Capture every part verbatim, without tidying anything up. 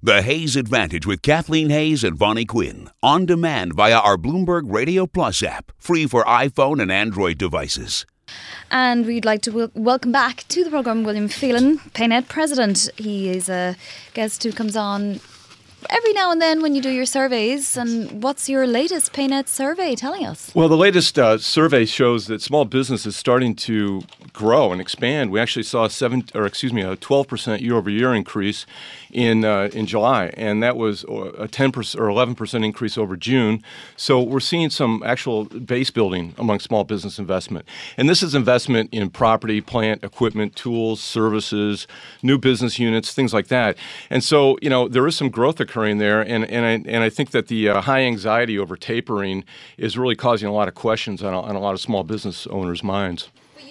The Hayes Advantage with Kathleen Hayes and Vonnie Quinn. On demand via our Bloomberg Radio Plus app. Free for iPhone and Android devices. And we'd like to wel- welcome back to the programme William Phelan, PayNet President. He is a guest who comes on every now and then when you do your surveys. And what's your latest PayNet survey telling us? Well, the latest uh, survey shows that small business is starting to grow and expand. We actually saw a seven, or excuse me, a twelve percent year-over-year increase in uh, in July, and that was a ten percent or eleven percent increase over June. So we're seeing some actual base building among small business investment, and this is investment in property, plant, equipment, tools, services, new business units, things like that. And so, you know, there is some growth occurring there, and and I and I think that the uh, high anxiety over tapering is really causing a lot of questions on a, on a lot of small business owners' minds.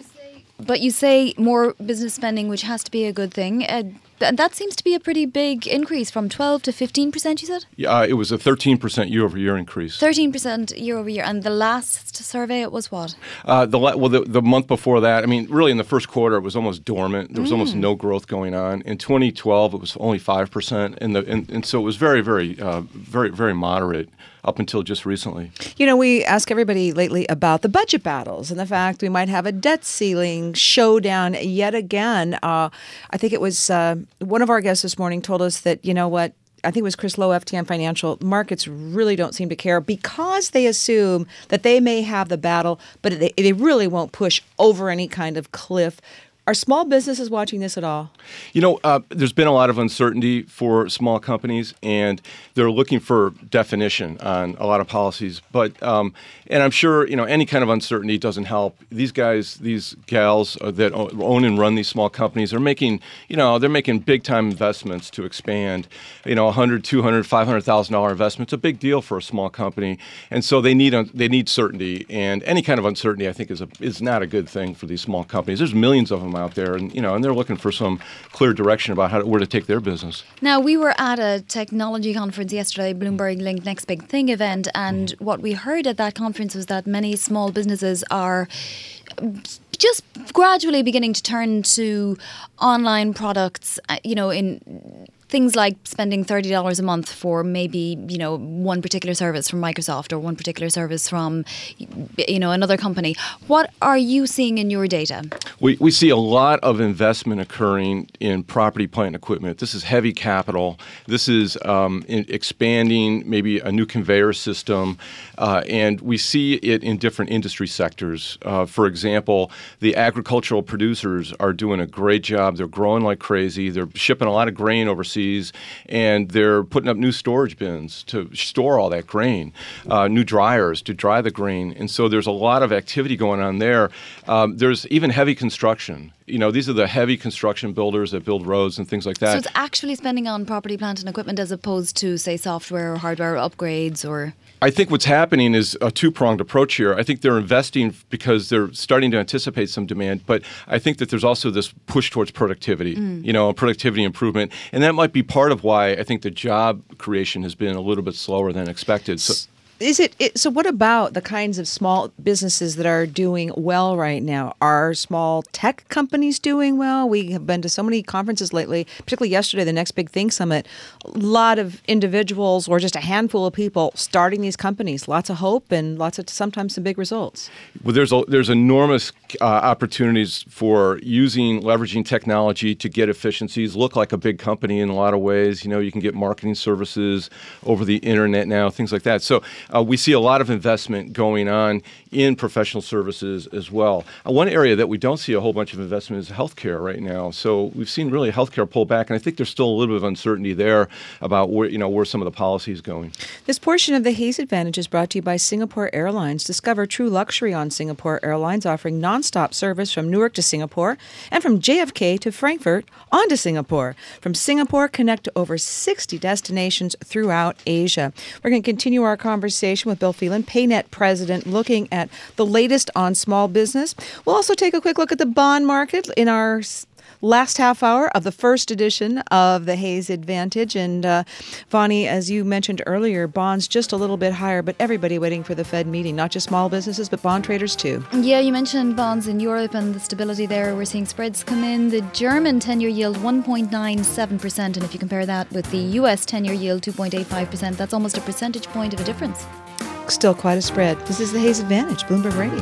But you say more business spending, which has to be a good thing. Uh, and that seems to be a pretty big increase from twelve to fifteen percent, you said? Yeah, uh, it was a thirteen percent year-over-year increase. thirteen percent year-over-year. And the last survey, it was what? Uh, the Well, the, the month before that, I mean, really in the first quarter, it was almost dormant. There was mm. almost no growth going on. In twenty twelve, it was only five percent. And, the, and, and so it was very, very, uh, very, very moderate up until just recently. You know, we ask everybody lately about the budget battles and the fact we might have a debt ceiling showdown yet again. Uh, I think it was uh, one of our guests this morning told us that, you know what, I think it was Chris Lowe, F T N Financial, markets really don't seem to care because they assume that they may have the battle, but they, they really won't push over any kind of cliff. Are small businesses watching this at all? You know, uh, there's been a lot of uncertainty for small companies, and they're looking for definition on a lot of policies. But, um, and I'm sure, you know, any kind of uncertainty doesn't help. These guys, these gals uh, that own and run these small companies are making, you know, they're making big time investments to expand. You know, one hundred, two hundred, five hundred thousand dollars investment. It's a big deal for a small company, and so they need they need certainty. And any kind of uncertainty, I think, is a, is not a good thing for these small companies. There's millions of them out there, and you know, and they're looking for some clear direction about how to, where to take their business. Now, we were at a technology conference yesterday, Bloomberg Link Next Big Thing event, and mm. what we heard at that conference was that many small businesses are just gradually beginning to turn to online products, you know, in things like spending thirty dollars a month for maybe, you know, one particular service from Microsoft or one particular service from, you know, another company. What are you seeing in your data? We we see a lot of investment occurring in property, plant, and equipment. This is heavy capital. This is um, in expanding maybe a new conveyor system, uh, and we see it in different industry sectors. Uh, for example, the agricultural producers are doing a great job. They're growing like crazy. They're shipping a lot of grain overseas. And they're putting up new storage bins to store all that grain, uh, new dryers to dry the grain. And so there's a lot of activity going on there. Um, there's even heavy construction. You know, these are the heavy construction builders that build roads and things like that. So it's actually spending on property, plant, and equipment as opposed to, say, software or hardware upgrades or... I think what's happening is a two-pronged approach here. I think they're investing because they're starting to anticipate some demand, but I think that there's also this push towards productivity, mm. you know, productivity improvement. And that might be part of why I think the job creation has been a little bit slower than expected. So, Is it, it so what about the kinds of small businesses that are doing well right now? Are small tech companies doing well? We have been to so many conferences lately, particularly yesterday, the Next Big Thing Summit. A lot of individuals or just a handful of people starting these companies. Lots of hope and lots of sometimes some big results. Well, there's a, there's enormous uh, opportunities for using, leveraging technology to get efficiencies, look like a big company in a lot of ways. You know, you can get marketing services over the internet now, things like that. So Uh, we see a lot of investment going on in professional services as well. Uh, one area that we don't see a whole bunch of investment is healthcare right now. So we've seen really healthcare pull back, and I think there's still a little bit of uncertainty there about where, you know, where some of the policy is going. This portion of the Hayes Advantage is brought to you by Singapore Airlines. Discover true luxury on Singapore Airlines, offering nonstop service from Newark to Singapore and from J F K to Frankfurt on to Singapore. From Singapore, connect to over sixty destinations throughout Asia. We're going to continue our conversation with Bill Phelan, PayNet President, looking at the latest on small business. We'll also take a quick look at the bond market in our last half hour of the first edition of the Hayes Advantage. And uh, Vonnie, as you mentioned earlier, bonds just a little bit higher, but everybody waiting for the Fed meeting, not just small businesses, but bond traders too. Yeah, you mentioned bonds in Europe and the stability there. We're seeing spreads come in. The German ten-year yield one point nine seven percent, and if you compare that with the U S ten-year yield two point eight five percent, that's almost a percentage point of a difference. Still quite a spread. This is the Hayes Advantage, Bloomberg Radio.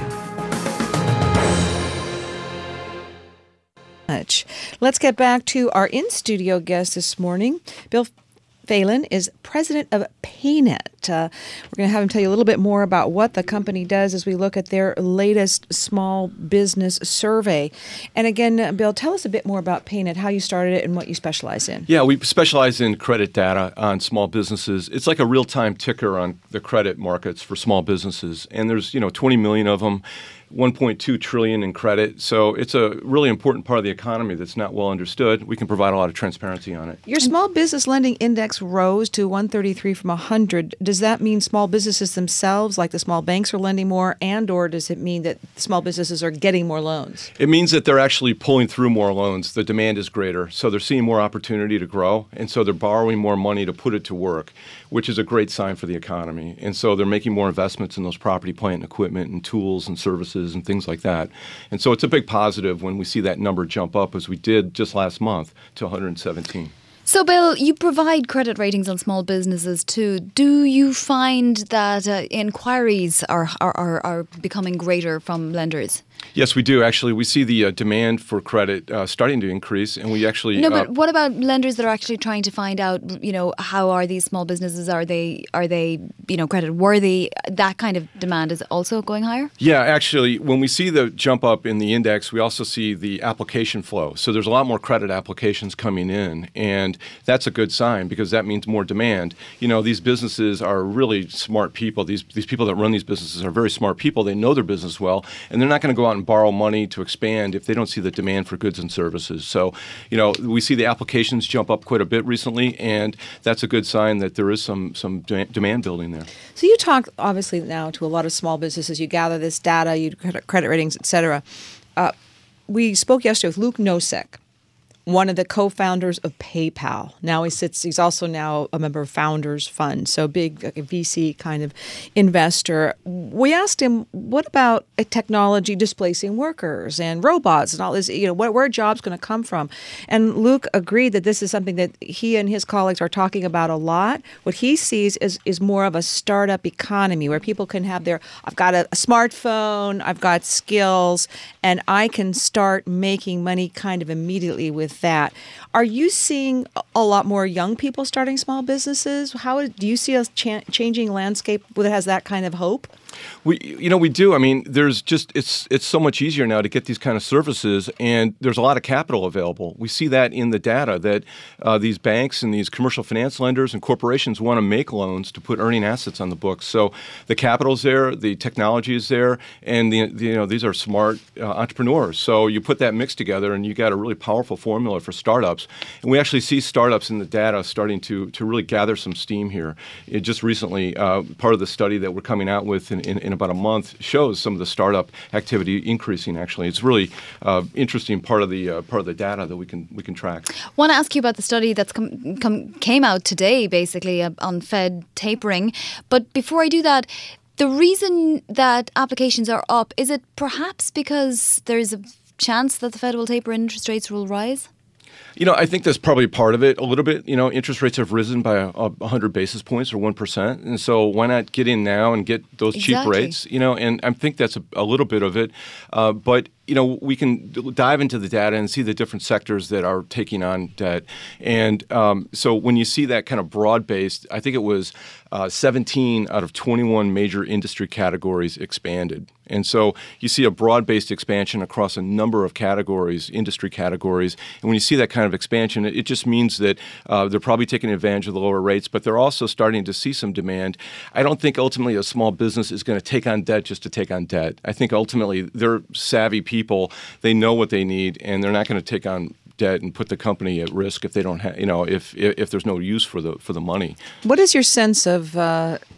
Let's get back to our in-studio guest this morning. Bill Phelan is president of PayNet. Uh, we're going to have him tell you a little bit more about what the company does as we look at their latest small business survey. And again, Bill, tell us a bit more about PayNet, how you started it and what you specialize in. Yeah, we specialize in credit data on small businesses. It's like a real-time ticker on the credit markets for small businesses. And there's, you know, twenty million of them. one point two trillion dollars in credit. So it's a really important part of the economy that's not well understood. We can provide a lot of transparency on it. Your small business lending index rose to one thirty-three from one hundred. Does that mean small businesses themselves, like the small banks, are lending more, and or does it mean that small businesses are getting more loans? It means that they're actually pulling through more loans. The demand is greater. So they're seeing more opportunity to grow. And so they're borrowing more money to put it to work, which is a great sign for the economy. And so they're making more investments in those property, plant, and equipment and tools and services and things like that. And so it's a big positive when we see that number jump up, as we did just last month, to one hundred seventeen. So, Bill, you provide credit ratings on small businesses too. Do you find that uh, inquiries are, are, are, are becoming greater from lenders? Yes, we do. Actually, we see the uh, demand for credit uh, starting to increase, and we actually no. But uh, what about lenders that are actually trying to find out, you know, how are these small businesses? Are they are they you know credit worthy? That kind of demand is also going higher. Yeah, actually, when we see the jump up in the index, we also see the application flow. So there's a lot more credit applications coming in, and that's a good sign because that means more demand. You know, these businesses are really smart people. These these people that run these businesses are very smart people. They know their business well, and they're not going to go out and borrow money to expand if they don't see the demand for goods and services. So, you know, we see the applications jump up quite a bit recently, and that's a good sign that there is some some de- demand building there. So you talk obviously now to a lot of small businesses. You gather this data, you credit, credit ratings, et cetera. Uh, we spoke yesterday with Luke Nosek, one of the co-founders of PayPal. Now he sits, he's also now a member of Founders Fund, so big like a V C kind of investor. We asked him, what about a technology displacing workers and robots and all this, you know, where, where are jobs going to come from? And Luke agreed that this is something that he and his colleagues are talking about a lot. What he sees is, is more of a startup economy where people can have their, I've got a, a smartphone, I've got skills, and I can start making money kind of immediately with that. Are you seeing a lot more young people starting small businesses? How do you see a cha- changing landscape that has that kind of hope? We, you know, we do. I mean, there's just it's it's so much easier now to get these kind of services, and there's a lot of capital available. We see that in the data that uh, these banks and these commercial finance lenders and corporations want to make loans to put earning assets on the books. So the capital's there, the technology is there, and the, the you know these are smart uh, entrepreneurs. So you put that mix together, and you got a really powerful formula for startups. And we actually see startups in the data starting to to really gather some steam here. It just recently, uh, part of the study that we're coming out with in, in, in about a month shows some of the startup activity increasing. Actually, it's really uh, interesting part of the uh, part of the data that we can we can track. I want to ask you about the study that's come, come came out today, basically uh, on Fed tapering. But before I do that, the reason that applications are up, is it perhaps because there's a chance that the Fed will taper and interest rates will rise? You know, I think that's probably part of it a little bit. You know, interest rates have risen by a, a one hundred basis points or one percent. And so why not get in now and get those Exactly. cheap rates? You know, and I think that's a, a little bit of it. Uh, but, you know, we can dive into the data and see the different sectors that are taking on debt. And um, so when you see that kind of broad-based, I think it was uh, seventeen out of twenty-one major industry categories expanded. And so you see a broad-based expansion across a number of categories, industry categories. And when you see that kind of expansion, it, it just means that uh, they're probably taking advantage of the lower rates, but they're also starting to see some demand. I don't think ultimately a small business is going to take on debt just to take on debt. I think ultimately they're savvy people. They know what they need, and they're not going to take on debt and put the company at risk if they don't have, you know, if, if if there's no use for the for the money. What is your sense of uh,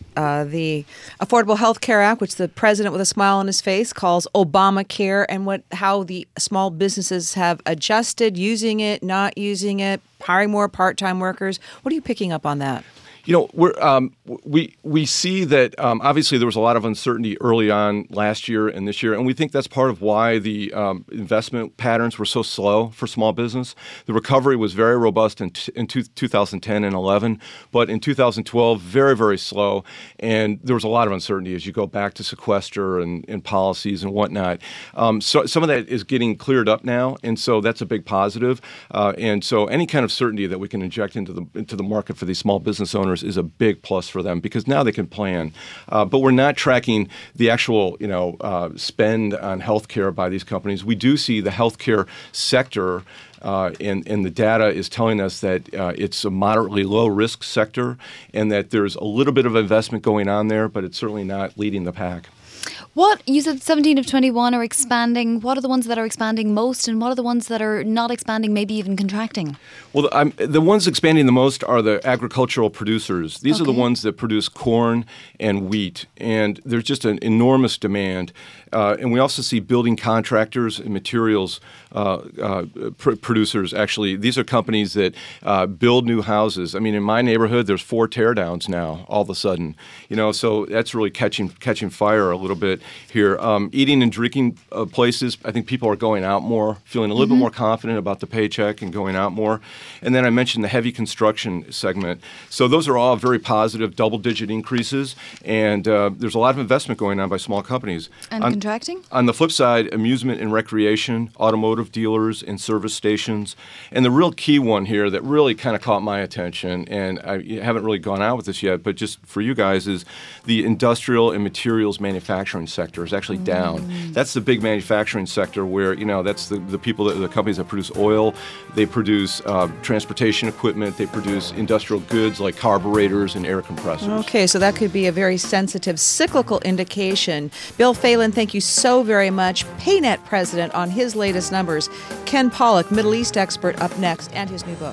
uh, the Affordable Health Care Act, which the president with a smile on his face calls Obamacare, and what how the small businesses have adjusted, using it, not using it, hiring more part-time workers. What are you picking up on that? You know, we're, um, we we see that um, obviously there was a lot of uncertainty early on last year and this year, and we think that's part of why the um, investment patterns were so slow for small business. The recovery was very robust in, t- in two, twenty ten and eleven, but in two thousand twelve, very, very slow, and there was a lot of uncertainty as you go back to sequester and, and policies and whatnot. Um, so some of that is getting cleared up now, and so that's a big positive. Uh, and so any kind of certainty that we can inject into the into the market for these small business owners is a big plus for them because now they can plan. Uh, but we're not tracking the actual, you know, uh, spend on healthcare by these companies. We do see the healthcare sector, uh, and, and the data is telling us that uh, it's a moderately low-risk sector and that there's a little bit of investment going on there, but it's certainly not leading the pack. What, you said seventeen of twenty-one are expanding. What are the ones that are expanding most and what are the ones that are not expanding, maybe even contracting? Well, I'm, the ones expanding the most are the agricultural producers. These Okay. are the ones that produce corn and wheat, and there's just an enormous demand. Uh, and we also see building contractors and materials uh, uh, pr- producers. Actually, these are companies that uh, build new houses. I mean, in my neighborhood, there's four teardowns now. All of a sudden, you know, so that's really catching catching fire a little bit here. Um, eating and drinking uh, places. I think people are going out more, feeling a little Mm-hmm. bit more confident about the paycheck and going out more. And then I mentioned the heavy construction segment. So those are all very positive, double-digit increases, and uh, there's a lot of investment going on by small companies. And On- contracting? On the flip side, amusement and recreation, automotive dealers and service stations. And the real key one here that really kind of caught my attention, and I haven't really gone out with this yet, but just for you guys, is the industrial and materials manufacturing sector is actually down. Mm. That's the big manufacturing sector where, you know, that's the, the people, that, the companies that produce oil, they produce uh, transportation equipment, they produce industrial goods like carburetors and air compressors. Okay, so that could be a very sensitive cyclical indication. Bill Phelan, thank you so very much. PayNet president on his latest numbers. Ken Pollock, Middle East expert, up next, and his new book.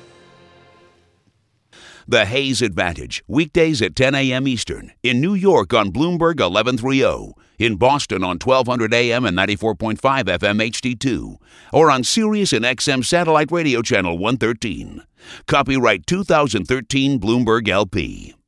The Hayes Advantage, weekdays at ten a.m. Eastern. In New York on Bloomberg eleven thirty. In Boston on twelve hundred A M and ninety-four point five F M H D two. Or on Sirius and X M Satellite Radio Channel one thirteen. Copyright two thousand thirteen Bloomberg L P.